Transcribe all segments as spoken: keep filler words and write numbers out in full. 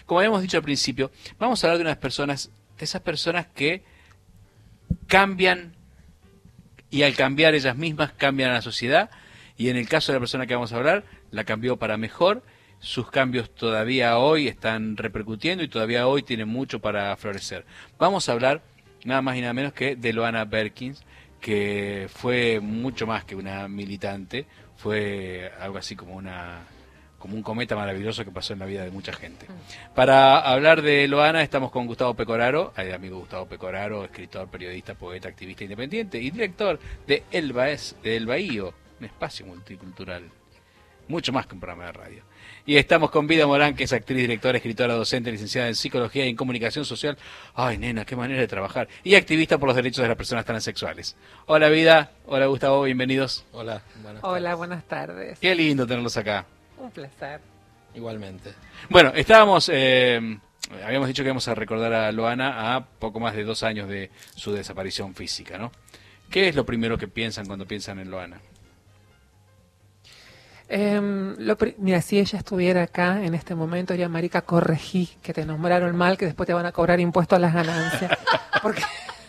como habíamos dicho al principio, vamos a hablar de unas personas, de esas personas que cambian y al cambiar ellas mismas cambian a la sociedad, y en el caso de la persona que vamos a hablar, la cambió para mejor. Sus cambios todavía hoy están repercutiendo y todavía hoy tienen mucho para florecer. Vamos a hablar nada más y nada menos que de Loana Berkins, que fue mucho más que una militante, fue algo así como una como un cometa maravilloso que pasó en la vida de mucha gente. Para hablar de Loana estamos con Gustavo Pecoraro, el amigo Gustavo Pecoraro, escritor, periodista, poeta, activista independiente y director de El, Baez, de El Bahío, un espacio multicultural, mucho más que un programa de radio. Y estamos con Vida Morán, que es actriz, directora, escritora, docente, licenciada en Psicología y en Comunicación Social. Ay, nena, qué manera de trabajar. Y activista por los derechos de las personas transexuales. Hola, Vida. Hola, Gustavo. Bienvenidos. Hola, buenas Hola, tardes. buenas tardes. Qué lindo tenerlos acá. Un placer. Igualmente. Bueno, estábamos... Eh, habíamos dicho que íbamos a recordar a Loana a poco más de dos años de su desaparición física, ¿no? ¿Qué es lo primero que piensan cuando piensan en Loana? Eh, lo pri- Mira, si ella estuviera acá en este momento, diría, marica, corregí, que te nombraron mal, que después te van a cobrar impuestos a las ganancias. Porque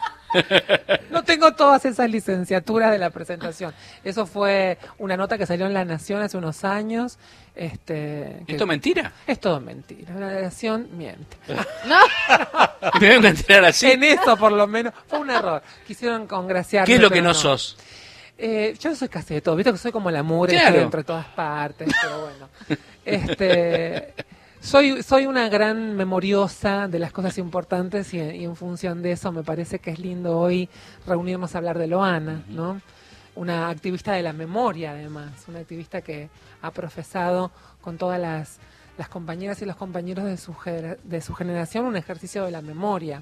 no tengo todas esas licenciaturas de la presentación. Eso fue una nota que salió en La Nación hace unos años. Este, que ¿Esto es mentira? es todo mentira. La Nación miente. Me vengo a enterar así. En eso, por lo menos, fue un error. Quisieron congraciarme. ¿Qué es lo que pero no sos? Eh, yo soy casi de todo, viste que soy como la mugre, Claro. estoy entre todas partes, pero bueno. Este, soy, soy una gran memoriosa de las cosas importantes y, y en función de eso me parece que es lindo hoy reunirnos a hablar de Loana, ¿no? Una activista de la memoria, además, una activista que ha profesado con todas las, las compañeras y los compañeros de su, gener- de su generación un ejercicio de la memoria.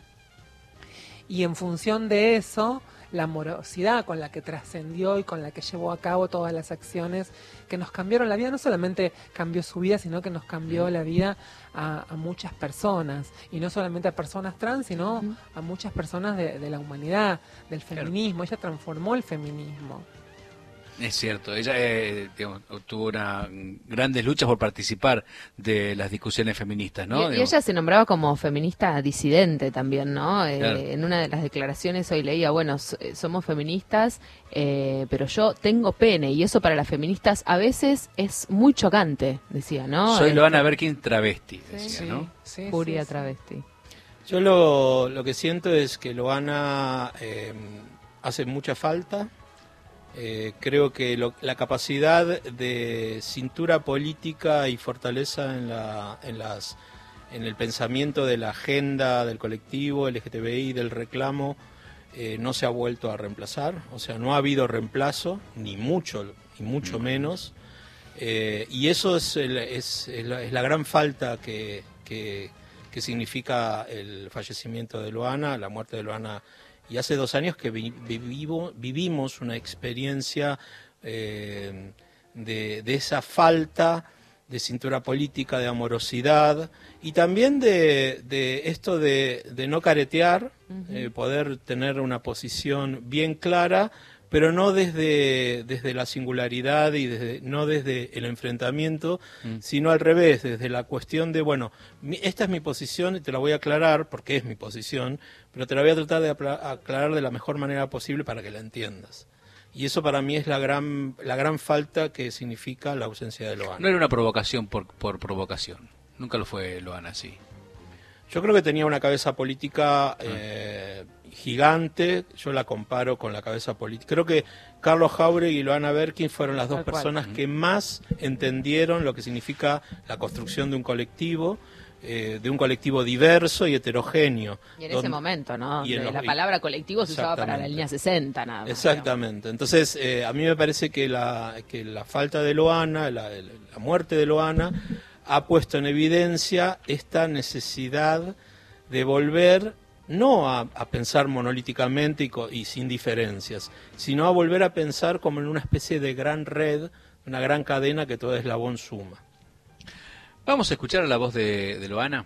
Y en función de eso, la amorosidad con la que trascendió y con la que llevó a cabo todas las acciones que nos cambiaron la vida, no solamente cambió su vida, sino que nos cambió la vida a, a muchas personas, y no solamente a personas trans, sino uh-huh. a muchas personas de, de la humanidad, del feminismo. Ella transformó el feminismo. Es cierto, ella eh, digamos, tuvo una, grandes luchas por participar de las discusiones feministas, ¿no? Y, y ella se nombraba como feminista disidente también, ¿no? Eh, claro. En una de las declaraciones hoy leía, bueno, somos feministas, eh, pero yo tengo pene, y eso para las feministas a veces es muy chocante, decía, ¿no? Soy este... Loana Berkins travesti, decía, sí, ¿no? Sí, Furia sí, sí. travesti. Yo lo, lo que siento es que Loana eh, hace mucha falta. Eh, creo que lo, la capacidad de cintura política y fortaleza en, la, en, las, en el pensamiento de la agenda del colectivo L G T B I, del reclamo, eh, no se ha vuelto a reemplazar. O sea, no ha habido reemplazo, ni mucho, y mucho menos. Eh, y eso es, el, es, es, la, es la gran falta que, que, que significa el fallecimiento de Loana, la muerte de Loana. Y hace dos años que vi, vivo, vivimos una experiencia eh, de, de esa falta de cintura política, de amorosidad, y también de, de esto de, de no caretear, uh-huh. eh, poder tener una posición bien clara, pero no desde, desde la singularidad y desde, no desde el enfrentamiento, mm. sino al revés, desde la cuestión de, bueno, mi, esta es mi posición y te la voy a aclarar porque es mi posición, pero te la voy a tratar de aclarar de la mejor manera posible para que la entiendas. Y eso para mí es la gran, la gran falta que significa la ausencia de Loana. No era una provocación por, por provocación, nunca lo fue Loana así. Yo creo que tenía una cabeza política eh, gigante. Yo la comparo con la cabeza política. Creo que Carlos Jáuregui y Loana Berkins fueron las dos Tal personas cual. que más entendieron lo que significa la construcción de un colectivo, eh, de un colectivo diverso y heterogéneo. Y en donde, ese momento, ¿no? y en los, la palabra colectivo se usaba para la línea sesenta, nada más. Exactamente. Entonces, eh, a mí me parece que la, que la falta de Loana, la, la muerte de Loana, ha puesto en evidencia esta necesidad de volver no a, a pensar monolíticamente y, y sin diferencias, sino a volver a pensar como en una especie de gran red, una gran cadena que todo eslabón suma. Vamos a escuchar la voz de, de Loana.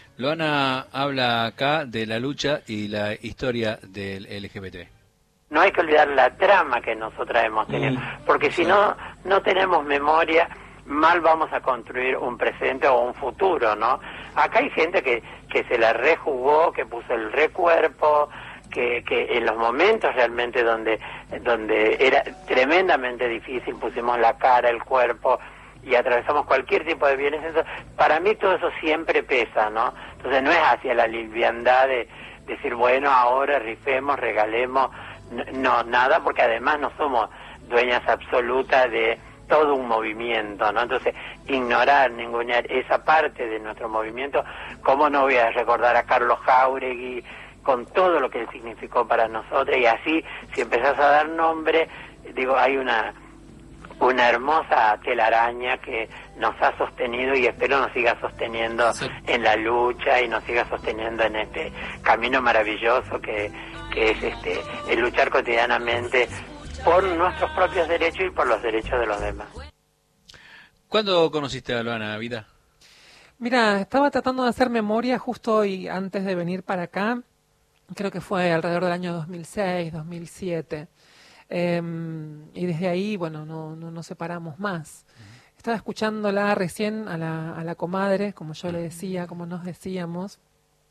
Loana habla acá de la lucha y la historia del L G B T. No hay que olvidar la trama que nosotras hemos tenido, Mm, porque si no, no tenemos memoria. mal vamos a construir un presente o un futuro, ¿no? Acá hay gente que, que se la rejugó, que puso el recuerpo, que, que en los momentos realmente donde, donde era tremendamente difícil pusimos la cara, el cuerpo y atravesamos cualquier tipo de violencia. Para mí todo eso siempre pesa, ¿no? Entonces no es hacia la liviandad de decir, bueno, ahora rifemos, regalemos, no, nada, porque además no somos dueñas absolutas de todo un movimiento, ¿no? Entonces, ignorar, ningunear esa parte de nuestro movimiento, ¿cómo no voy a recordar a Carlos Jáuregui con todo lo que él significó para nosotros? Y así, si empezás a dar nombre, digo, hay una una hermosa telaraña que nos ha sostenido y espero nos siga sosteniendo sí. en la lucha y nos siga sosteniendo en este camino maravilloso que, que es este el luchar cotidianamente por nuestros propios derechos y por los derechos de los demás. ¿Cuándo conociste a Loana, Vida? Mira, estaba tratando de hacer memoria justo hoy antes de venir para acá, creo que fue alrededor del año dos mil seis, dos mil siete. Eh, y desde ahí, bueno, no, no nos separamos más. Uh-huh. Estaba escuchándola recién a la, a la comadre, como yo le decía, como nos decíamos,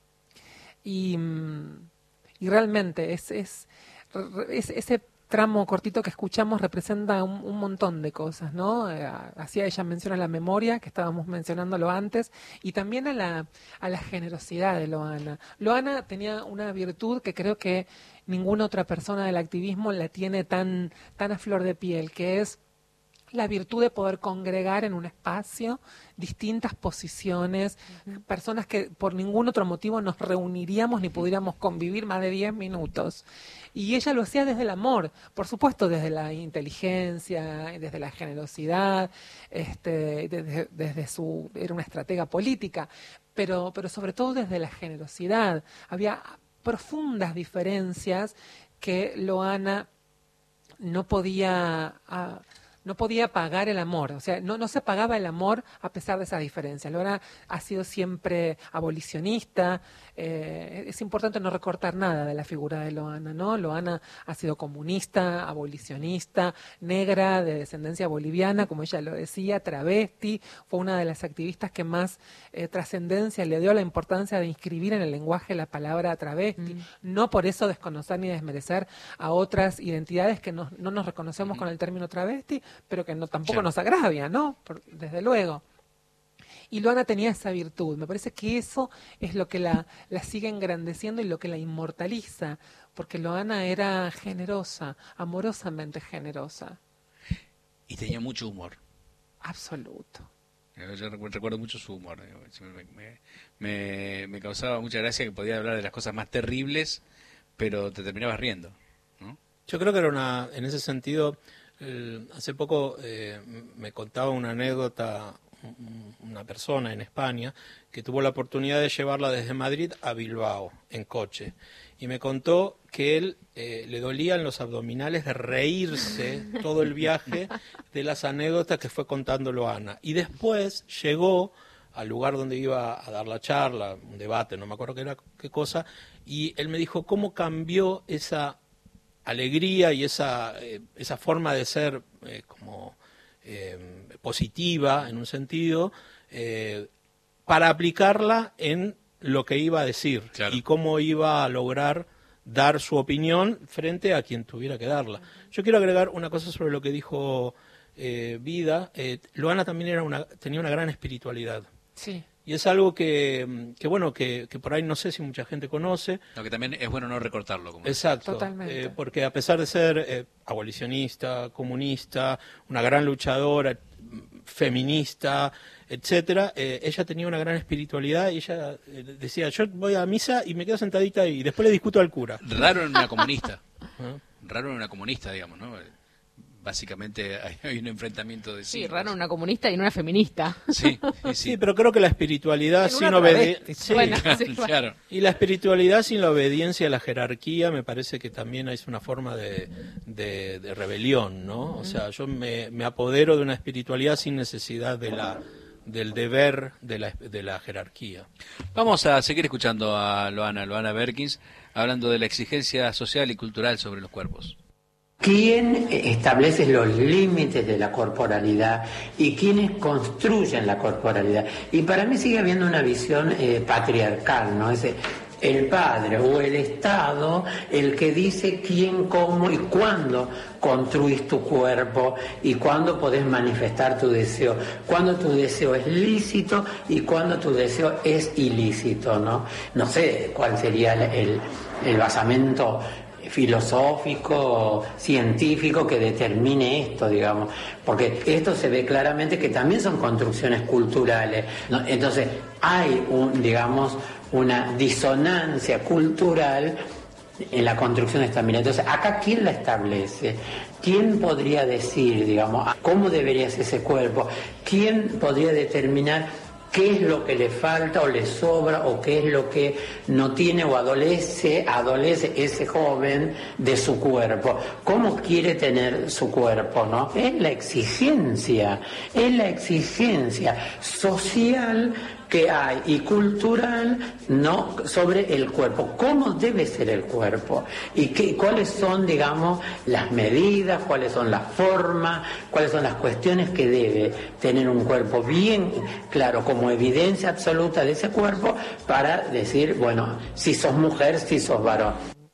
y, y realmente es, es, es ese tramo cortito que escuchamos representa un, un montón de cosas, ¿no? Eh, hacía ella mención a la memoria, que estábamos mencionándolo antes, y también a la, a la generosidad de Loana. Loana tenía una virtud que creo que ninguna otra persona del activismo la tiene tan, tan a flor de piel, que es la virtud de poder congregar en un espacio distintas posiciones, uh-huh. personas que por ningún otro motivo nos reuniríamos ni pudiéramos convivir más de diez minutos. Y ella lo hacía desde el amor, por supuesto desde la inteligencia, desde la generosidad, este, desde, desde su, era una estratega política, pero, pero sobre todo desde la generosidad. Había profundas diferencias que Loana no podía... A, no podía pagar el amor, o sea, no, no se pagaba el amor a pesar de esas diferencias. Loana ha sido siempre abolicionista, eh, es importante no recortar nada de la figura de Loana, ¿no? Loana ha sido comunista, abolicionista, negra, de descendencia boliviana, como ella lo decía, travesti, fue una de las activistas que más eh, trascendencia le dio a la importancia de inscribir en el lenguaje la palabra travesti, mm. no por eso desconocer ni desmerecer a otras identidades que no, no nos reconocemos mm. con el término travesti, pero que no tampoco claro. nos agravia, ¿no? Por, desde luego. Y Loana tenía esa virtud. Me parece que eso es lo que la, la sigue engrandeciendo y lo que la inmortaliza, porque Loana era generosa, amorosamente generosa. Y tenía mucho humor. Absoluto. Yo recuerdo mucho su humor. Me, me, me, me causaba mucha gracia que podía hablar de las cosas más terribles, pero te terminabas riendo, ¿no? Yo creo que era una, en ese sentido... El, hace poco eh, me contaba una anécdota una persona en España que tuvo la oportunidad de llevarla desde Madrid a Bilbao en coche y me contó que él eh, le dolían los abdominales de reírse todo el viaje de las anécdotas que fue contando Loana, y después llegó al lugar donde iba a dar la charla, un debate, no me acuerdo qué era, qué cosa, y él me dijo cómo cambió esa alegría y esa, eh, esa forma de ser eh, como eh, positiva en un sentido, eh, para aplicarla en lo que iba a decir, claro. y cómo iba a lograr dar su opinión frente a quien tuviera que darla. Yo quiero agregar una cosa sobre lo que dijo eh, Vida. Eh, Loana también era una, tenía una gran espiritualidad. Sí. Y es algo que, que bueno, que, que por ahí no sé si mucha gente conoce. Lo que también es bueno no recortarlo. Como Exacto. Totalmente. Eh, porque a pesar de ser eh, abolicionista, comunista, una gran luchadora, feminista, etcétera, eh, ella tenía una gran espiritualidad y ella eh, decía, yo voy a misa y me quedo sentadita y después le discuto al cura. Raro en una comunista. ¿Ah? Raro en una comunista, digamos, ¿no? Básicamente hay, hay un enfrentamiento de sí, siglos. raro en una comunista y en una feminista. Sí, sí, sí. Sí, pero creo que la espiritualidad sin obediencia... Sí, bueno, claro, sí, claro. Y la espiritualidad sin la obediencia a la jerarquía me parece que también es una forma de, de, de rebelión, ¿no? O sea, yo me, me apodero de una espiritualidad sin necesidad de la del deber de la, de la jerarquía. Vamos a seguir escuchando a Loana, Loana Berkins, hablando de la exigencia social y cultural sobre los cuerpos. ¿Quién establece los límites de la corporalidad y quiénes construyen la corporalidad? Y para mí sigue habiendo una visión eh, patriarcal, ¿no? Ese, el padre o el Estado el que dice quién, cómo y cuándo construís tu cuerpo y cuándo podés manifestar tu deseo, cuándo tu deseo es lícito y cuándo tu deseo es ilícito, ¿no? No sé cuál sería el, el, el basamento filosófico, científico que determine esto, digamos, porque esto se ve claramente que también son construcciones culturales, ¿no? Entonces hay un, digamos, una disonancia cultural en la construcción de esta mirada. Entonces, acá, ¿quién la establece? ¿Quién podría decir, digamos, cómo debería ser ese cuerpo? ¿Quién podría determinar qué es lo que le falta o le sobra o qué es lo que no tiene o adolece, adolece ese joven de su cuerpo? ¿Cómo quiere tener su cuerpo, no? Es la exigencia, es la exigencia social que hay y cultural, no, sobre el cuerpo. ¿Cómo debe ser el cuerpo? ¿Y qué, cuáles son, digamos, las medidas, cuáles son las formas, cuáles son las cuestiones que debe tener un cuerpo bien claro, como evidencia absoluta de ese cuerpo, para decir, bueno, si sos mujer, si sos varón?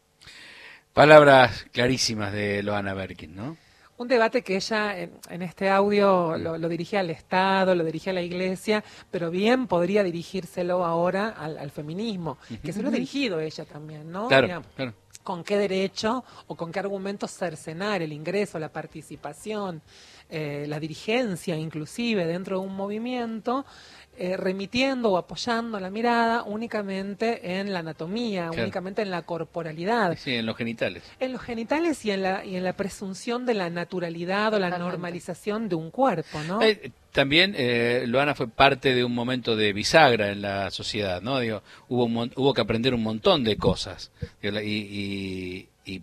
Palabras clarísimas de Loana Berkin, ¿no? Un debate que ella en, en este audio lo, lo dirigía al Estado, lo dirigía a la Iglesia, pero bien podría dirigírselo ahora al, al feminismo, que se lo ha dirigido ella también, ¿no? Claro, Digamos, claro. ¿con qué derecho o con qué argumentos cercenar el ingreso, la participación, eh, la dirigencia inclusive dentro de un movimiento, eh, remitiendo o apoyando la mirada únicamente en la anatomía, Claro. únicamente en la corporalidad? Sí, en los genitales. En los genitales y en la y en la presunción de la naturalidad o la Totalmente. normalización de un cuerpo, ¿no? Eh, también eh, Loana fue parte de un momento de bisagra en la sociedad, ¿no? Digo, hubo un mon- hubo que aprender un montón de cosas. Digo, y, y, y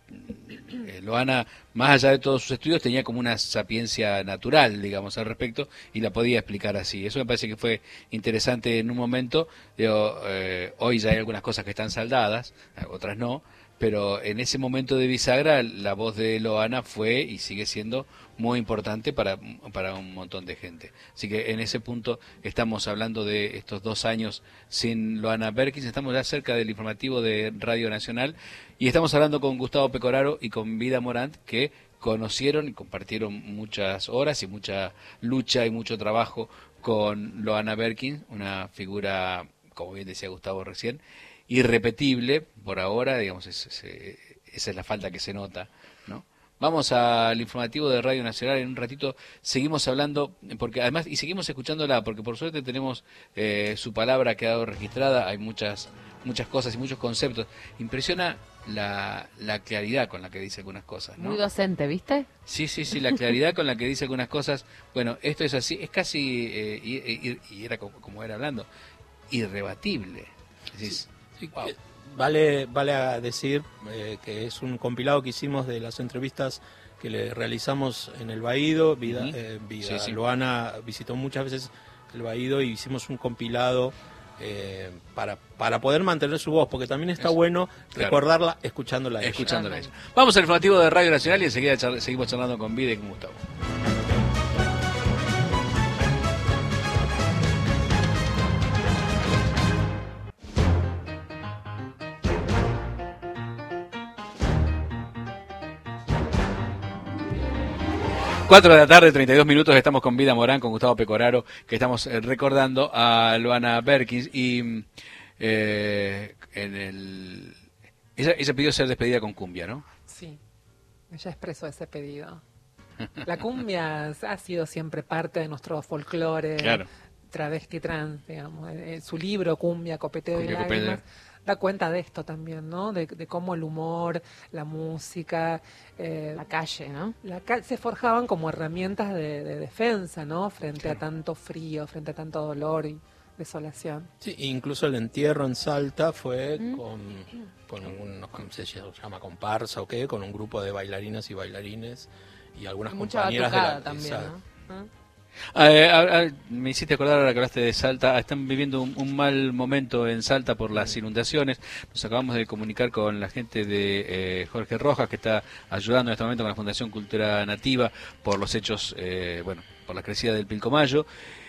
eh, Loana, más allá de todos sus estudios, tenía como una sapiencia natural, digamos, al respecto, y la podía explicar así. Eso me parece que fue interesante en un momento. Digo, eh, hoy ya hay algunas cosas que están saldadas, otras no, pero en ese momento de bisagra la voz de Loana fue y sigue siendo muy importante para, para un montón de gente. Así que en ese punto estamos hablando de estos dos años sin Loana Berkin, estamos ya cerca del informativo de Radio Nacional y estamos hablando con Gustavo Pecoraro y con Vida Morant, que conocieron y compartieron muchas horas y mucha lucha y mucho trabajo con Loana Berkin, una figura, como bien decía Gustavo recién, irrepetible por ahora, digamos, es, es, esa es la falta que se nota, ¿no? Vamos al informativo de Radio Nacional, en un ratito seguimos hablando, porque además, y seguimos escuchándola, porque por suerte tenemos eh, su palabra ha quedado registrada, hay muchas muchas cosas y muchos conceptos. Impresiona la, la claridad con la que dice algunas cosas, ¿no? Muy docente, ¿viste? Sí, sí, sí, la claridad con la que dice algunas cosas, bueno, esto es así, es casi, eh, y, y, y era como, como era hablando, irrebatible. Decís, Sí, wow. eh, Vale, vale a decir eh, que es un compilado que hicimos de las entrevistas que le realizamos en el Baído. Vida, Ujú. eh, Vida. Sí, sí. Loana visitó muchas veces el Baído y hicimos un compilado eh, para, para poder mantener su voz, porque también está Eso. bueno Claro. recordarla escuchándola a ella. Escuchándola. Vamos al informativo de Radio Nacional y enseguida char- seguimos charlando con Vida y con Gustavo. Cuatro de la tarde, treinta y dos minutos, estamos con Vida Morán, con Gustavo Pecoraro, que estamos eh, recordando a Loana Berkin y eh, en el... Ella, ella pidió ser despedida con cumbia, ¿no? Sí, ella expresó ese pedido. La cumbia ha sido siempre parte de nuestro folclore Claro. travesti trans, digamos. Eh, Su libro, Cumbia, Copeteo Cumbia, y Lágrimas, Copeteo. da cuenta de esto también, ¿no? De, de cómo el humor, la música, eh, La calle, ¿no? la ca- se forjaban como herramientas de, de defensa, ¿no? Frente a tanto frío, frente a tanto dolor y desolación. Sí, incluso el entierro en Salta fue Mm. con, con un, no sé si se llama comparsa o qué, con un grupo de bailarinas y bailarines y algunas Mucha compañeras de batucada la también, esa- ¿no? ¿Mm? Eh, a- a- me hiciste acordar ahora que hablaste de Salta. Están viviendo un, un mal momento en Salta por las inundaciones. Nos acabamos de comunicar con la gente de eh, Jorge Rojas, que está ayudando en este momento con la Fundación Cultura Nativa por los hechos, eh, bueno, por la crecida del Pilcomayo.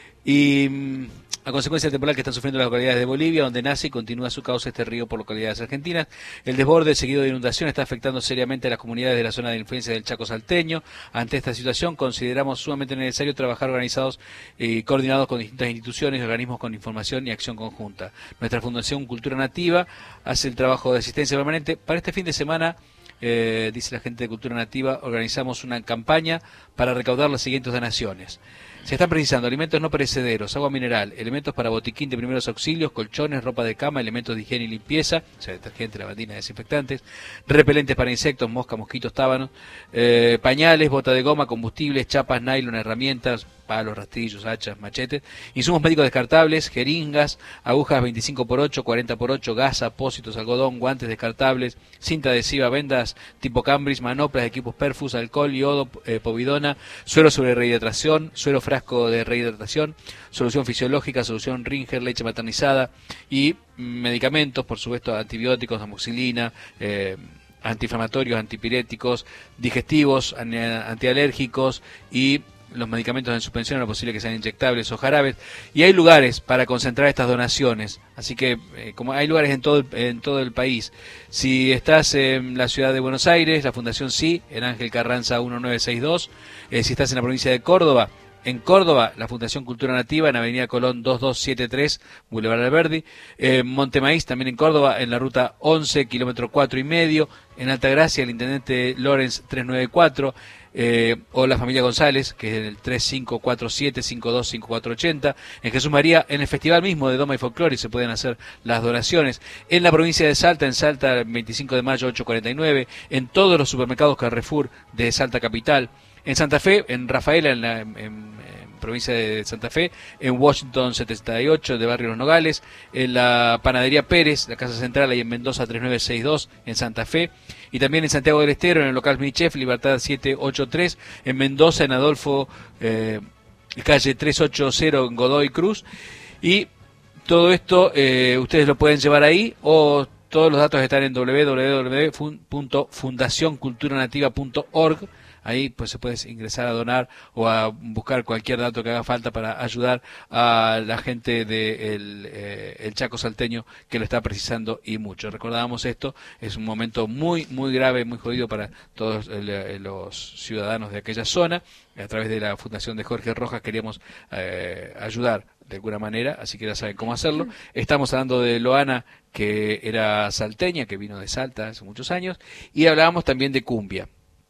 Y mm, a consecuencia del temporal que están sufriendo las localidades de Bolivia, donde nace y continúa su cauce este río por localidades argentinas, el desborde seguido de inundación está afectando seriamente a las comunidades de la zona de influencia del Chaco salteño. Ante esta situación, consideramos sumamente necesario trabajar organizados y coordinados con distintas instituciones y organismos con información y acción conjunta. Nuestra Fundación Cultura Nativa hace el trabajo de asistencia permanente. Para este fin de semana, eh, dice la gente de Cultura Nativa, organizamos una campaña para recaudar las siguientes donaciones. Se están precisando alimentos no perecederos, agua mineral, elementos para botiquín de primeros auxilios, colchones, ropa de cama, elementos de higiene y limpieza, o sea, detergente, lavandina, desinfectantes, repelentes para insectos, moscas, mosquitos, tábanos, eh, pañales, bota de goma, combustibles, chapas, nylon, herramientas, palos, rastrillos, hachas, machetes, insumos médicos descartables, jeringas, agujas veinticinco por ocho, cuarenta por ocho, gasa, apósitos, algodón, guantes descartables, cinta adhesiva, vendas tipo Cambridge, manoplas, equipos perfus, alcohol, yodo, eh, povidona, suero sobre rehidratación, suero frasco de rehidratación, solución fisiológica, solución Ringer, leche maternizada y medicamentos, por supuesto, antibióticos, amoxicilina, eh, antiinflamatorios, antipiréticos, digestivos, an- antialérgicos y los medicamentos en suspensión, es posible que sean inyectables o jarabes, y hay lugares para concentrar estas donaciones, así que eh, como hay lugares en todo el, en todo el país. Si estás en la ciudad de Buenos Aires, la Fundación Sí, en Ángel Carranza mil novecientos sesenta y dos, eh, si estás en la provincia de Córdoba, en Córdoba, la Fundación Cultura Nativa, en Avenida Colón dos dos siete tres, Boulevard Alberdi. En Montemaíz, también en Córdoba, en la ruta once, kilómetro cuatro y medio. En Altagracia, el intendente Lorenz trescientos noventa y cuatro. Eh, o la familia González, que es el tres cinco cuatro siete, cinco dos cinco cuatro ocho cero. En Jesús María, en el festival mismo de Doma y Folclore, se pueden hacer las donaciones. En la provincia de Salta, en Salta, veinticinco de mayo, ocho cuarenta y nueve. En todos los supermercados Carrefour de Salta Capital. En Santa Fe, en Rafaela, en la en, en provincia de Santa Fe, en Washington setenta y ocho de Barrio Los Nogales, en la Panadería Pérez, la Casa Central, ahí en Mendoza treinta y nueve sesenta y dos, en Santa Fe, y también en Santiago del Estero, en el local Minichef, Libertad setecientos ochenta y tres, en Mendoza, en Adolfo, eh, calle trescientos ochenta, en Godoy Cruz, y todo esto eh, ustedes lo pueden llevar ahí, o todos los datos están en doble u doble u doble u punto fundación cultura nativa punto org. Ahí pues se puede ingresar a donar o a buscar cualquier dato que haga falta para ayudar a la gente del eh, el Chaco salteño que lo está precisando y mucho. Recordábamos esto, es un momento muy muy grave, muy jodido para todos el, los ciudadanos de aquella zona. A través de la Fundación de Jorge Rojas queríamos eh, ayudar de alguna manera, así que ya saben cómo hacerlo. Estamos hablando de Loana, que era salteña, que vino de Salta hace muchos años, y hablábamos también de cumbia,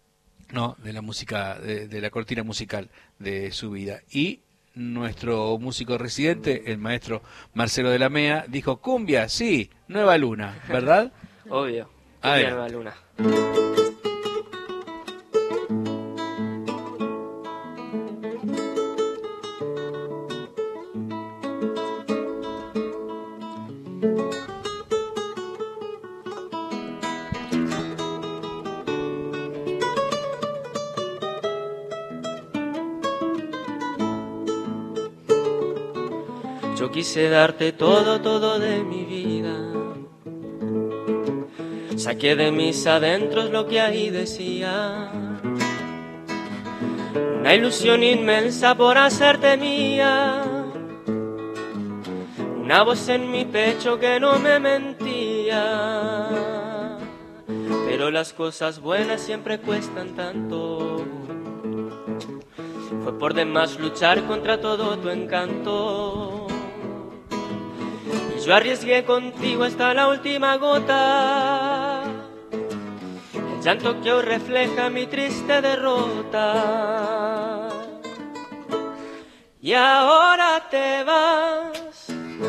no, de la música, de, de la cortina musical de su vida. Y nuestro músico residente, el maestro Marcelo de la Mea, dijo: cumbia, sí, Nueva Luna, ¿verdad? Obvio, Ah, cumbia Nueva Luna. Yo quise darte todo, todo de mi vida. Saqué de mis adentros lo que ahí decía. Una ilusión inmensa por hacerte mía. Una voz en mi pecho que no me mentía. Pero las cosas buenas siempre cuestan tanto. Fue por demás luchar contra todo tu encanto. Yo arriesgué contigo hasta la última gota, el llanto que hoy refleja mi triste derrota. Y ahora te vas,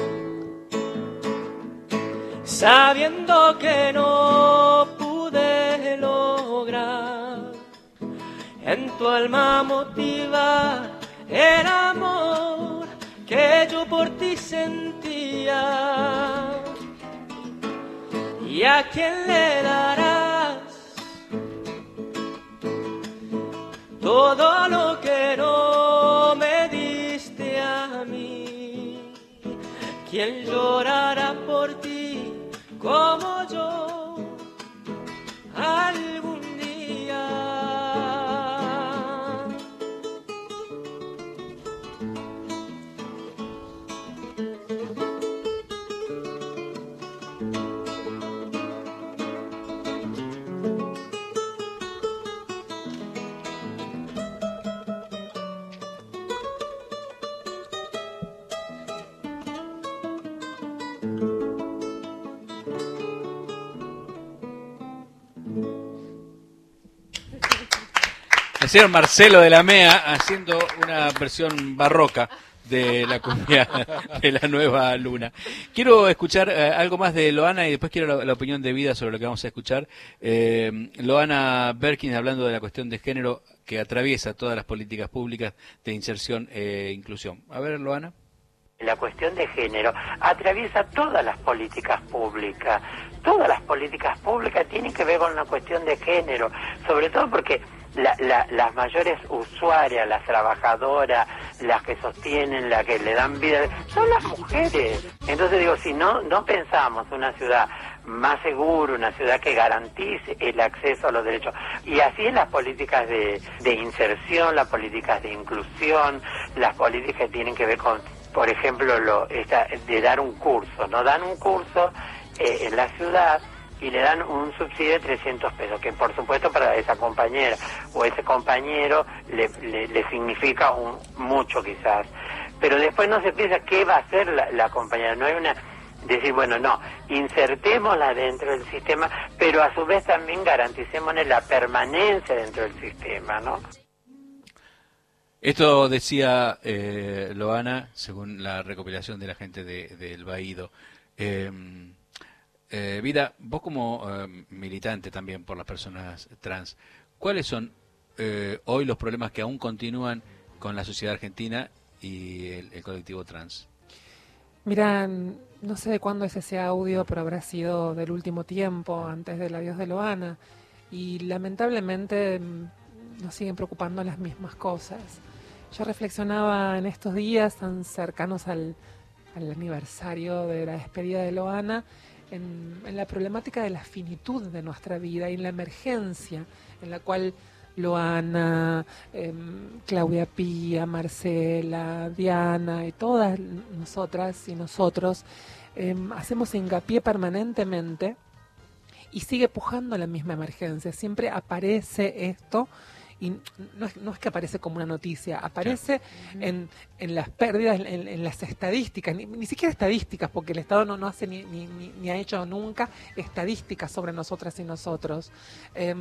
sabiendo que no pude lograr en tu alma motivar el amor que yo por ti sentía. ¿Y a quién le darás todo lo que no me dio? El señor Marcelo de la Mea haciendo una versión barroca de la cumbia de la nueva luna. Quiero escuchar eh, algo más de Loana y después quiero la, la opinión de Vida sobre lo que vamos a escuchar. Eh, Loana Berkins hablando de la cuestión de género que atraviesa todas las políticas públicas de inserción e inclusión. A ver, Loana. La cuestión de género atraviesa todas las políticas públicas. Todas las políticas públicas tienen que ver con la cuestión de género, sobre todo porque la, la, las mayores usuarias, las trabajadoras, las que sostienen, las que le dan vida, son las mujeres. Entonces digo, si no, no pensamos una ciudad más segura, una ciudad que garantice el acceso a los derechos, y así en las políticas de, de inserción, las políticas de inclusión, las políticas que tienen que ver con, por ejemplo, lo esta, de dar un curso, ¿no? Dan un curso eh, en la ciudad y le dan un subsidio de trescientos pesos, que por supuesto para esa compañera o ese compañero le, le, le significa un, mucho quizás. Pero después no se piensa qué va a hacer la, la compañera, no hay una... Decir, bueno, no, insertémosla dentro del sistema, pero a su vez también garanticémosle la permanencia dentro del sistema, ¿no? Esto decía eh, Loana, según la recopilación de la gente de, de El Baído. Eh, eh, Vida, vos como eh, militante también por las personas trans, ¿cuáles son eh, hoy los problemas que aún continúan con la sociedad argentina y el, el colectivo trans? Mira, no sé de cuándo es ese audio, pero habrá sido del último tiempo, antes del adiós de Loana, y lamentablemente nos siguen preocupando las mismas cosas. Yo reflexionaba en estos días tan cercanos al, al aniversario de la despedida de Loana, en, en la problemática de la finitud de nuestra vida y en la emergencia en la cual Loana, eh, Claudia Pía, Marcela, Diana y todas nosotras y nosotros eh, hacemos hincapié permanentemente y sigue pujando la misma emergencia. Siempre aparece esto y no es, no es que aparece como una noticia, aparece claro. en, en las pérdidas, en, en las estadísticas, ni, ni siquiera estadísticas, porque el Estado no, no hace ni, ni, ni ha hecho nunca estadísticas sobre nosotras y nosotros. Eh,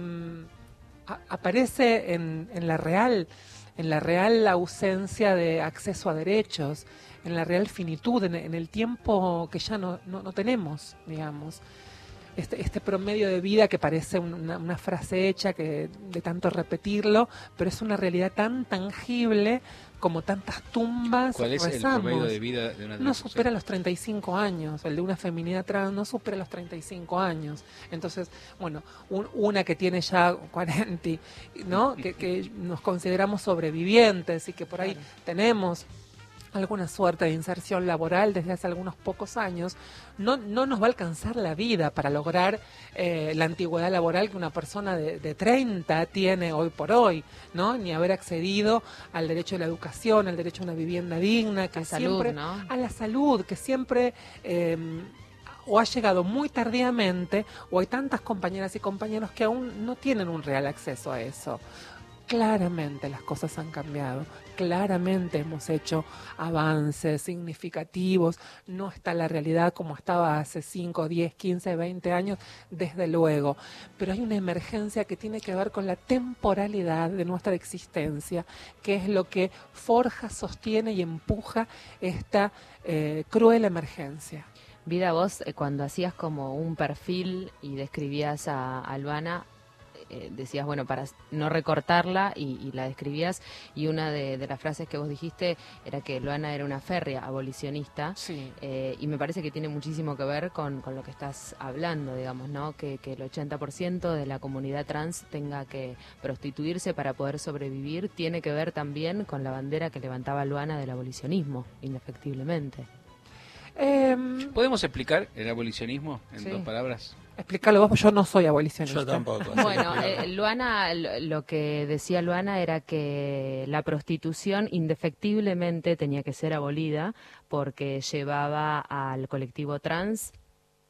a, aparece en, en la real, en la real ausencia de acceso a derechos, en la real finitud, en, en el tiempo que ya no, no, no tenemos, digamos. Este, este promedio de vida que parece una, una frase hecha que de tanto repetirlo, pero es una realidad tan tangible como tantas tumbas. ¿Cuál es rezamos. el promedio de vida de una No supera los treinta y cinco años, el de una feminidad trans no supera los treinta y cinco años. Entonces, bueno, un, una que tiene ya cuarenta, ¿no? que, que nos consideramos sobrevivientes y que por ahí claro. tenemos alguna suerte de inserción laboral desde hace algunos pocos años, no, no nos va a alcanzar la vida para lograr eh, la antigüedad laboral que una persona de, de treinta tiene hoy por hoy, ¿no? Ni haber accedido al derecho a la educación, al derecho a una vivienda digna, que a siempre, salud, ¿no? a la salud, que siempre eh, o ha llegado muy tardíamente, o hay tantas compañeras y compañeros que aún no tienen un real acceso a eso. Claramente las cosas han cambiado, claramente hemos hecho avances significativos, no está la realidad como estaba hace cinco, diez, quince, veinte años, desde luego, pero hay una emergencia que tiene que ver con la temporalidad de nuestra existencia, que es lo que forja, sostiene y empuja esta eh, cruel emergencia. Vida, vos eh, cuando hacías como un perfil y describías a, a Loana, Eh, decías, bueno, para no recortarla y, y la describías, y una de, de las frases que vos dijiste era que Loana era una férrea abolicionista, sí. eh, y me parece que tiene muchísimo que ver con, con lo que estás hablando, digamos, ¿no? Que, que el ochenta por ciento de la comunidad trans tenga que prostituirse para poder sobrevivir, tiene que ver también con la bandera que levantaba Loana del abolicionismo, indefectiblemente. Eh, ¿Podemos explicar el abolicionismo en sí. dos palabras? Explícalo vos, yo no soy abolicionista. Yo tampoco. Bueno, eh, Loana, lo que decía Loana era que la prostitución indefectiblemente tenía que ser abolida porque llevaba al colectivo trans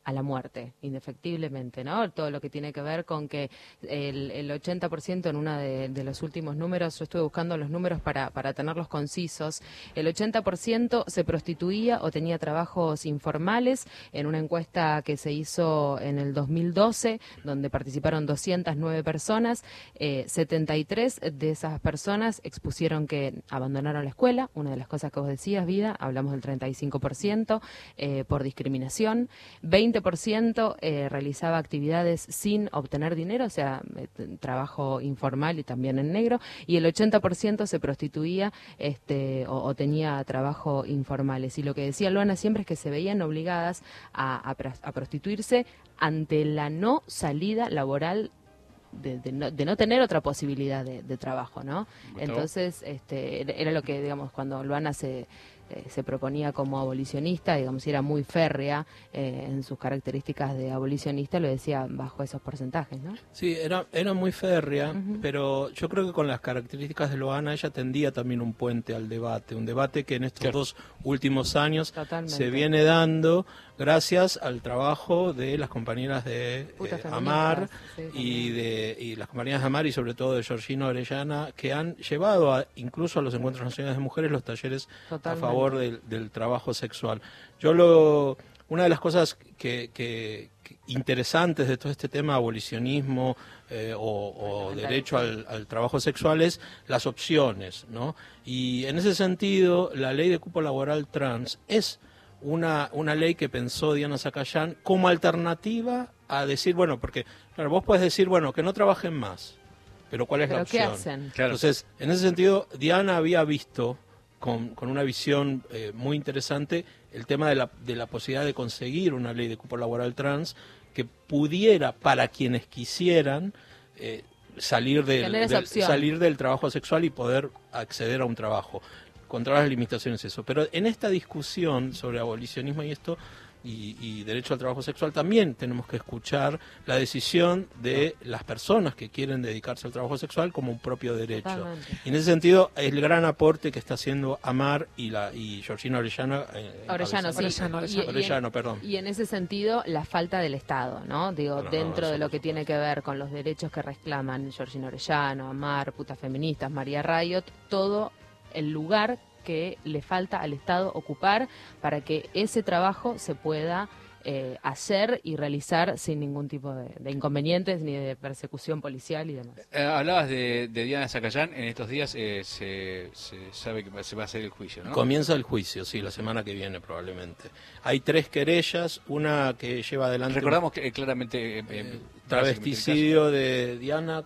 a la muerte, indefectiblemente, ¿no? Todo lo que tiene que ver con que el, el ochenta por ciento en uno de, de los últimos números, yo estuve buscando los números para, para tenerlos concisos, el ochenta por ciento se prostituía o tenía trabajos informales en una encuesta que se hizo en el dos mil doce, donde participaron doscientas nueve personas, eh, setenta y tres de esas personas expusieron que abandonaron la escuela, una de las cosas que vos decías, Vida, hablamos del treinta y cinco por ciento, eh, por discriminación, veinte por ciento eh, realizaba actividades sin obtener dinero, o sea, eh, trabajo informal y también en negro, y el ochenta por ciento se prostituía este, o, o tenía trabajo informales. Y lo que decía Luana siempre es que se veían obligadas a, a, a prostituirse ante la no salida laboral De, de, no, de no tener otra posibilidad de, de trabajo, ¿no? Entonces, este, era lo que, digamos, cuando Luana se, eh, se proponía como abolicionista, digamos, y era muy férrea eh, en sus características de abolicionista, lo decía bajo esos porcentajes, ¿no? Sí, era, era muy férrea, Uh-huh. pero yo creo que con las características de Luana ella tendía también un puente al debate, un debate que en estos Claro. dos últimos años Totalmente. se viene dando gracias al trabajo de las compañeras de Putas eh, feministas, Amar sí, y también. de y las compañeras de Amar y sobre todo de Georgina Orellana, que han llevado a, incluso a los encuentros nacionales de mujeres los talleres Totalmente. a favor del, del trabajo sexual. Yo lo una de las cosas que, que, que interesantes de todo este tema abolicionismo eh, o, o derecho al, al trabajo sexual es las opciones, ¿no? Y en ese sentido la ley de cupo laboral trans es Una, una ley que pensó Diana Zacayán como alternativa a decir, bueno, porque claro, vos podés decir, bueno, que no trabajen más, pero ¿cuál es ¿Pero la qué opción? hacen? Claro. Entonces, en ese sentido, Diana había visto con, con una visión eh, muy interesante el tema de la, de la posibilidad de conseguir una ley de cupo laboral trans que pudiera, para quienes quisieran, eh, salir, del, Tener esa del- opción. salir del trabajo sexual y poder acceder a un trabajo. Contra las limitaciones eso. Pero en esta discusión sobre abolicionismo y esto y, y derecho al trabajo sexual también tenemos que escuchar la decisión de las personas que quieren dedicarse al trabajo sexual como un propio derecho. Totalmente. Y en ese sentido el gran aporte que está haciendo Amar y la y Georgina Orellana eh, Orellano, sí. encabezando. Orellano, Orellano. Y- y en- Orellano, perdón. Y en ese sentido, la falta del Estado, ¿no? Digo, No, dentro eso de lo por que tiene que ver con los derechos que reclaman Georgina Orellano, Amar, Putas Feministas, María Riot, todo el lugar que le falta al Estado ocupar para que ese trabajo se pueda eh, hacer y realizar sin ningún tipo de, de inconvenientes ni de persecución policial y demás. Eh, hablabas de, de Diana Zacayán, en estos días eh, se, se sabe que se va a hacer el juicio, ¿no? Comienza el juicio, sí, la semana que viene probablemente. Hay tres querellas, una que lleva adelante... Recordamos que eh, claramente... eh, eh, Eh, travesticidio de Diana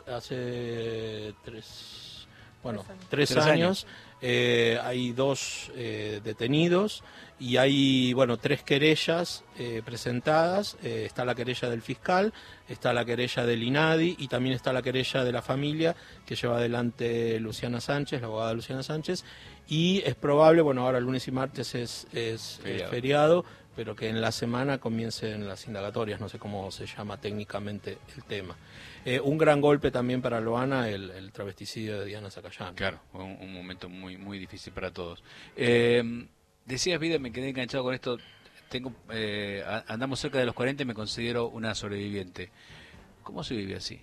hace tres, bueno, tres, Tres años. años. Eh, hay dos eh, detenidos y hay, bueno, tres querellas eh, presentadas. Eh, está la querella del fiscal, está la querella del INADI y también está la querella de la familia que lleva adelante Luciana Sánchez, la abogada Luciana Sánchez. Y es probable, bueno, ahora lunes y martes es, es Feriado. eh, feriado, pero que en la semana comiencen las indagatorias, no sé cómo se llama técnicamente el tema. Eh, un gran golpe también para Loana, el, el travesticidio de Diana Zacayán. Claro, fue un, un momento muy muy difícil para todos. Eh, decías, Vida, me quedé enganchado con esto. Tengo, eh, a- andamos cerca de los cuarenta y me considero una sobreviviente. ¿Cómo se vive así?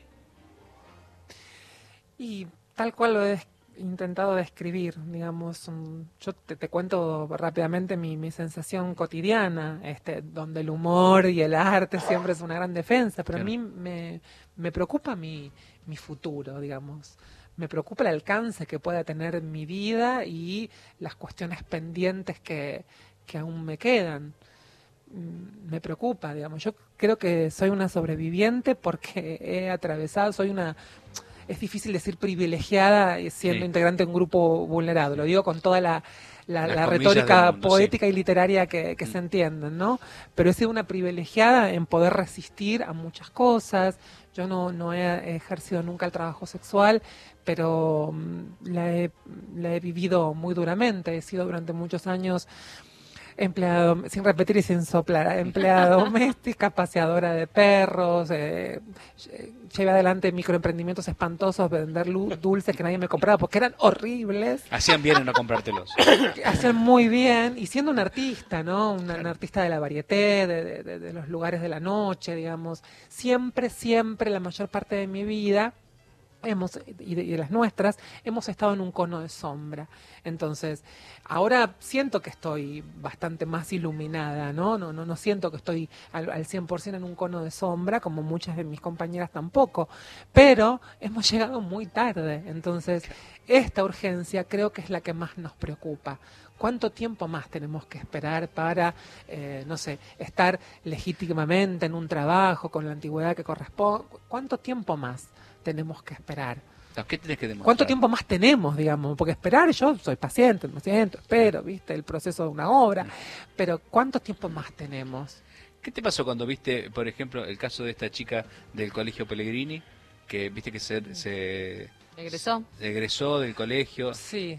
Y tal cual lo he des- intentado describir, digamos, un- yo te, te cuento rápidamente mi, mi sensación cotidiana, este, donde el humor y el arte siempre es una gran defensa, pero Claro. a mí me, me preocupa mi, mi futuro, digamos. Me preocupa el alcance que pueda tener mi vida y las cuestiones pendientes que, que aún me quedan. Mm, Me preocupa, digamos. Yo creo que soy una sobreviviente porque he atravesado, soy una... Es difícil decir privilegiada eh, siendo Sí. integrante de un grupo vulnerado. Lo digo con toda la, la, Las la comillas retórica del mundo, poética y literaria que, que Mm. se entienden, ¿no? Pero he sido una privilegiada en poder resistir a muchas cosas. Yo no, no he ejercido nunca el trabajo sexual, pero mm, la he, la he vivido muy duramente. He sido durante muchos años empleada, dom- sin repetir y sin soplar, empleada doméstica, paseadora de perros, eh, lle- llevé adelante microemprendimientos espantosos, vender lu- dulces que nadie me compraba porque eran horribles, Hacían bien en no comprártelos. que hacían muy bien, y siendo un artista, ¿no? Una, un artista de la varieté, de, de- de- de los lugares de la noche, digamos, siempre, siempre, la mayor parte de mi vida, hemos y de, y de las nuestras, hemos estado en un cono de sombra. Entonces, ahora siento que estoy bastante más iluminada, ¿no? No, no, no siento que estoy al, al cien por ciento en un cono de sombra, como muchas de mis compañeras tampoco, pero hemos llegado muy tarde. Entonces, esta urgencia creo que es la que más nos preocupa. ¿Cuánto tiempo más tenemos que esperar para, eh, no sé, estar legítimamente en un trabajo con la antigüedad que corresponde? ¿Cuánto tiempo más tenemos que esperar? ¿Qué tenés que demostrar? ¿Cuánto tiempo más tenemos, digamos? Porque esperar, yo soy paciente, me siento, espero, ¿viste? El proceso de una obra. Pero ¿cuánto tiempo más tenemos? ¿Qué te pasó cuando viste, por ejemplo, el caso de esta chica del Colegio Pellegrini, que viste que se, se ¿Egresó? se egresó del colegio? Sí.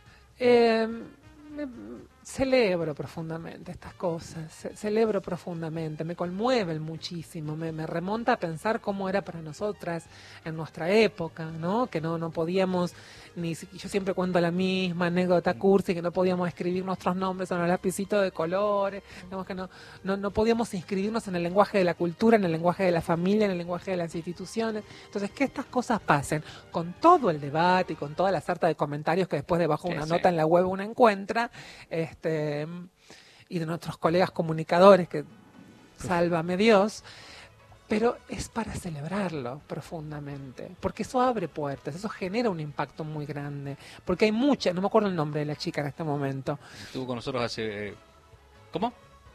Eh, me- celebro profundamente estas cosas, ce- celebro profundamente, me conmueven muchísimo, me, me remonta a pensar cómo era para nosotras en nuestra época, ¿no? Que no, no podíamos, ni si- yo siempre cuento la misma anécdota cursi, que no podíamos escribir nuestros nombres en los lapicitos de colores, digamos que no, no, no podíamos inscribirnos en el lenguaje de la cultura, en el lenguaje de la familia, en el lenguaje de las instituciones. Entonces, que estas cosas pasen con todo el debate y con toda la sarta de comentarios que después debajo de Sí, una sí. nota en la web uno encuentra, este, y de nuestros colegas comunicadores, que sálvame Dios, pero es para celebrarlo profundamente, porque eso abre puertas, eso genera un impacto muy grande, porque hay mucha, no me acuerdo el nombre de la chica en este momento, Estuvo con nosotros hace... eh, ¿Cómo?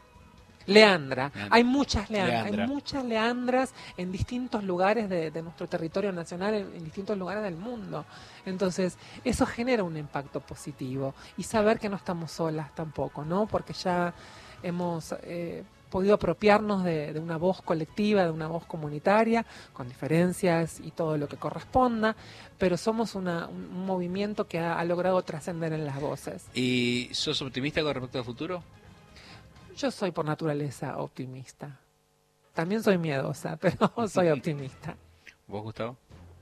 Leandra, Leandra. hay muchas Leandras, Leandra. hay muchas Leandras en distintos lugares de, de nuestro territorio nacional, en, en distintos lugares del mundo. Entonces, eso genera un impacto positivo. Y saber que no estamos solas tampoco, ¿no? Porque ya hemos eh, podido apropiarnos de, de una voz colectiva, de una voz comunitaria, con diferencias y todo lo que corresponda, pero somos una, un, un movimiento que ha, ha logrado trascender en las voces. ¿Y sos optimista con respecto al futuro? Yo soy por naturaleza optimista. También soy miedosa, pero soy optimista. ¿Vos, Gustavo?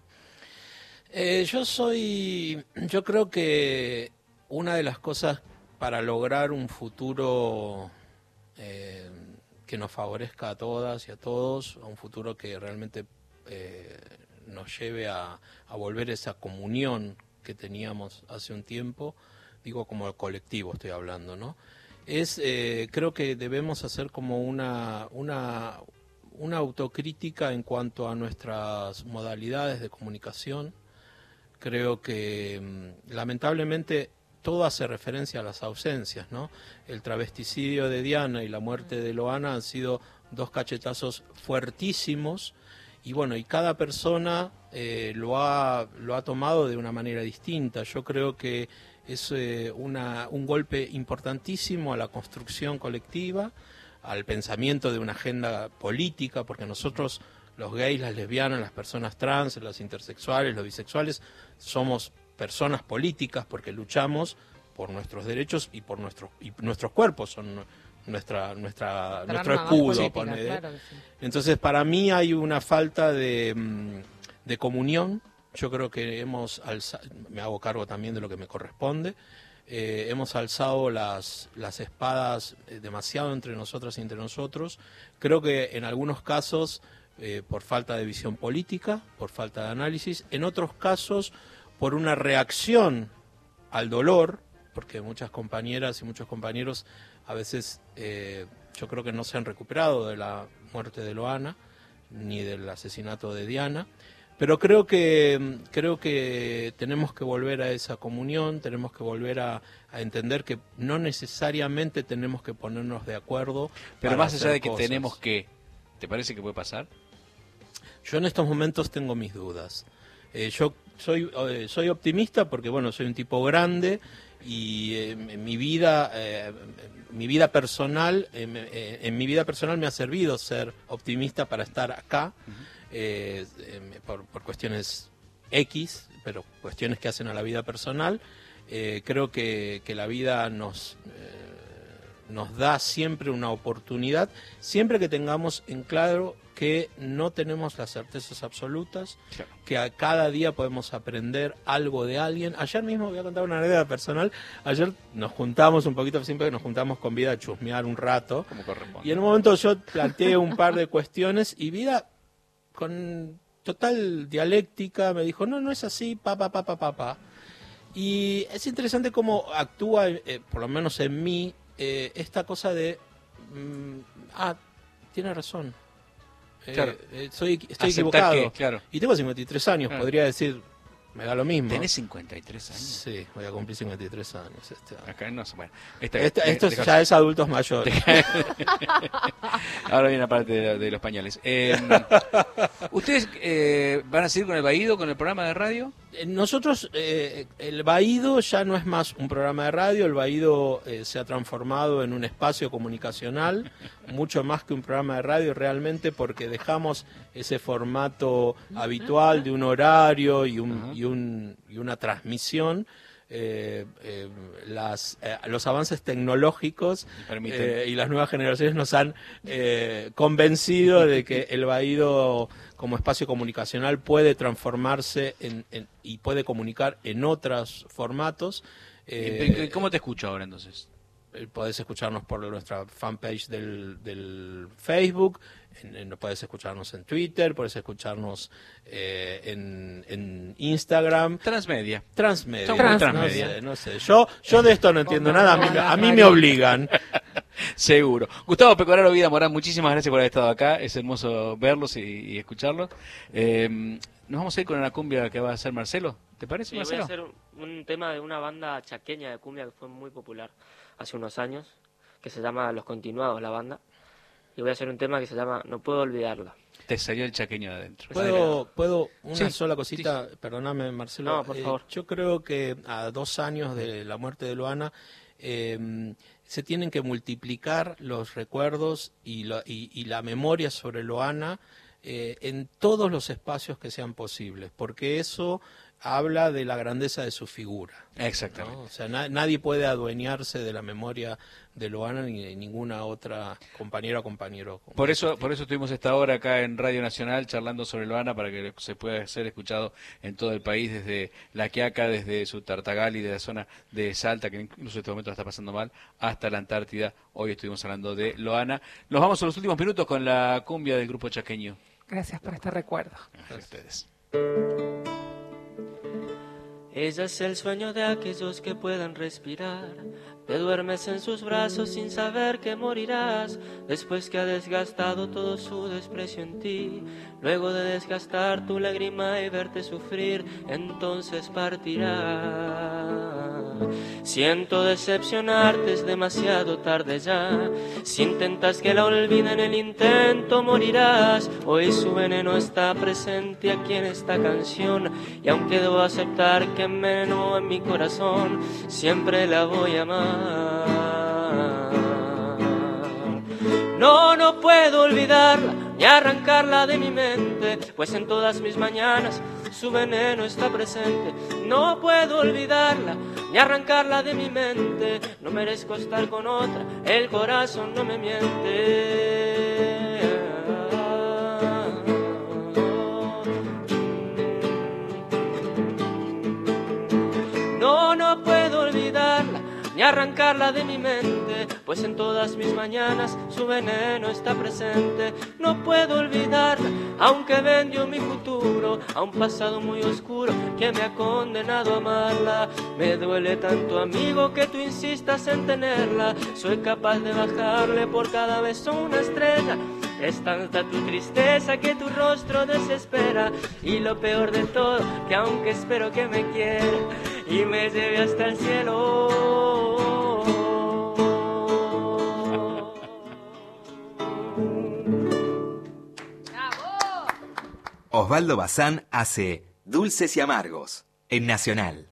Eh, yo soy, yo creo que una de las cosas para lograr un futuro eh, que nos favorezca a todas y a todos, a un futuro que realmente eh, nos lleve a, a volver esa comunión que teníamos hace un tiempo, digo como el colectivo estoy hablando, ¿no? Es, eh, creo que debemos hacer como una, una, una autocrítica en cuanto a nuestras modalidades de comunicación. Creo que mm, lamentablemente todo hace referencia a las ausencias, ¿no? El travesticidio de Diana y la muerte de Loana han sido dos cachetazos fuertísimos y bueno, y cada persona eh, lo ha, lo ha tomado de una manera distinta. Yo creo que es eh, una, un golpe importantísimo a la construcción colectiva, al pensamiento de una agenda política, porque nosotros, los gays, las lesbianas, las personas trans, las intersexuales, los bisexuales, somos personas políticas porque luchamos por nuestros derechos y por nuestros y nuestros cuerpos son nuestra nuestra Nuestra nuestro arma más escudo, política, ponele. claro que sí. Entonces, para mí hay una falta de, mm, de comunión. Yo creo que hemos alzado, me hago cargo también de lo que me corresponde, eh, hemos alzado las, las espadas eh, demasiado entre nosotras y entre nosotros. Creo que en algunos casos eh, por falta de visión política, por falta de análisis, en otros casos por una reacción al dolor, porque muchas compañeras y muchos compañeros a veces eh, yo creo que no se han recuperado de la muerte de Loana ni del asesinato de Diana. Pero creo que creo que tenemos que volver a esa comunión, tenemos que volver a, a entender que no necesariamente tenemos que ponernos de acuerdo. Pero para más allá hacer de que cosas. tenemos que, ¿te parece que puede pasar? Yo en estos momentos tengo mis dudas. Eh, yo soy eh, soy optimista porque bueno, soy un tipo grande y eh, en mi vida eh, mi vida personal eh, me- eh, en mi vida personal me ha servido ser optimista para estar acá. Eh, eh, por, por cuestiones X, pero cuestiones que hacen a la vida personal. Eh, creo que, que la vida nos, eh, nos da siempre una oportunidad, siempre que tengamos en claro que no tenemos las certezas absolutas, Claro. que a cada día podemos aprender algo de alguien. Ayer mismo voy a contar una anécdota personal. Ayer nos juntamos un poquito, siempre que nos juntamos con Vida a chusmear un rato. Como corresponde. Y en un momento yo planteé un par de cuestiones y Vida, con total dialéctica, me dijo, no, no es así, pa, pa, pa, pa, pa, pa. Y es interesante cómo actúa, eh, por lo menos en mí, eh, esta cosa de, mm, ah, tiene razón. Eh, Claro. eh, soy, estoy Aceptar equivocado. que, claro. Y tengo cincuenta y tres años, Claro. podría decir, me da lo mismo. ¿Tenés cincuenta y tres años? Sí, voy a cumplir cincuenta y tres años este año. Acá no sé, bueno. Esta- Este- de- esto de- ya es adultos mayores. Ahora viene la parte de, de los pañales. Eh, ¿Ustedes eh, van a seguir con el Baído, con el programa de radio? Eh, Nosotros, eh, el Baído ya no es más un programa de radio, el Baído eh, se ha transformado en un espacio comunicacional, mucho más que un programa de radio realmente, porque dejamos ese formato habitual de un horario y, un, Ajá. y, un, y una transmisión. Eh, eh, las, eh, los avances tecnológicos Permiten. eh, y las nuevas generaciones nos han eh, convencido de que el Baído como espacio comunicacional puede transformarse en, en- y puede comunicar en otros formatos. Eh, ¿Cómo te escucho ahora entonces? eh, podés escucharnos por nuestra fanpage del, del Facebook, en, en- podés escucharnos en Twitter, podés escucharnos eh, en, en Instagram. Transmedia. Transmedia. Somos No transmedia. sé, no sé. Yo, yo de esto no entiendo nada, a mí, a mí me obligan. Seguro. Gustavo Pecoraro, Vida Morán, muchísimas gracias por haber estado acá. Es hermoso verlos y, y escucharlos. Eh, nos vamos a ir con una cumbia que va a hacer Marcelo. ¿Te parece, Sí, voy a Marcelo? hacer un, un tema de una banda chaqueña de cumbia que fue muy popular hace unos años, que se llama Los Continuados, la banda. Y voy a hacer un tema que se llama No Puedo Olvidarla. Te salió el chaqueño de adentro. ¿Puedo, puedo una Sí, sola cosita? Perdóname, Marcelo. No, por Eh, favor. yo creo que a dos años de la muerte de Luana eh, se tienen que multiplicar los recuerdos y, la- y- y la memoria sobre Luana eh, en todos los espacios que sean posibles, porque eso habla de la grandeza de su figura. Exactamente. ¿no? O sea, na- nadie puede adueñarse de la memoria de Luana ni de ninguna otra compañera o compañero. como Por ese eso, tipo. por eso estuvimos esta hora acá en Radio Nacional charlando sobre Loana para que se pueda ser escuchado en todo el país, desde La Quiaca, desde su Tartagal y de la zona de Salta, que incluso en este momento la está pasando mal, hasta la Antártida. Hoy estuvimos hablando de Loana. Nos vamos a los últimos minutos con la cumbia del grupo chaqueño. Gracias por este recuerdo. A ustedes. Ella es el sueño de aquellos que puedan respirar. Te duermes en sus brazos sin saber que morirás, después que ha desgastado todo su desprecio en ti. Luego de desgastar tu lágrima y verte sufrir, entonces partirá. Siento decepcionarte, es demasiado tarde ya. Si intentas que la olvide en el intento, morirás. Hoy su veneno está presente aquí en esta canción, y aunque debo aceptar que envenenó en mi corazón, siempre la voy a amar. No, no puedo olvidarla ni arrancarla de mi mente, pues en todas mis mañanas su veneno está presente. No puedo olvidarla ni arrancarla de mi mente, no merezco estar con otra, el corazón no me miente. No, no puedo olvidarla ni arrancarla de mi mente, pues en todas mis mañanas su veneno está presente. No puedo olvidarla, aunque vendió mi futuro a un pasado muy oscuro que me ha condenado a amarla. Me duele tanto, amigo, que tú insistas en tenerla. Soy capaz de bajarle por cada beso una estrella. Es tanta tu tristeza que tu rostro desespera. Y lo peor de todo, que aunque espero que me quiera y me lleve hasta el cielo, Osvaldo Bazán hace Dulces y Amargos en Nacional.